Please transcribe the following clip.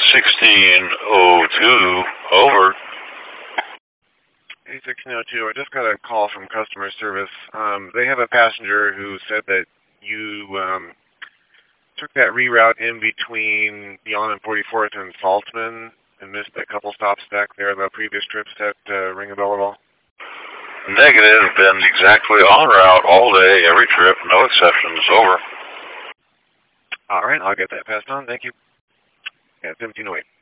1602, over. Hey, 1602, I just got a call from customer service. They have a passenger who said that you took that reroute in between Beyond and 44th and Saltman and missed a couple stops back there the previous trips. That ring a bell at all? Negative. Been exactly en route all day, every trip, no exceptions. Over. All right, I'll get that passed on. Thank you. Yeah, 1708.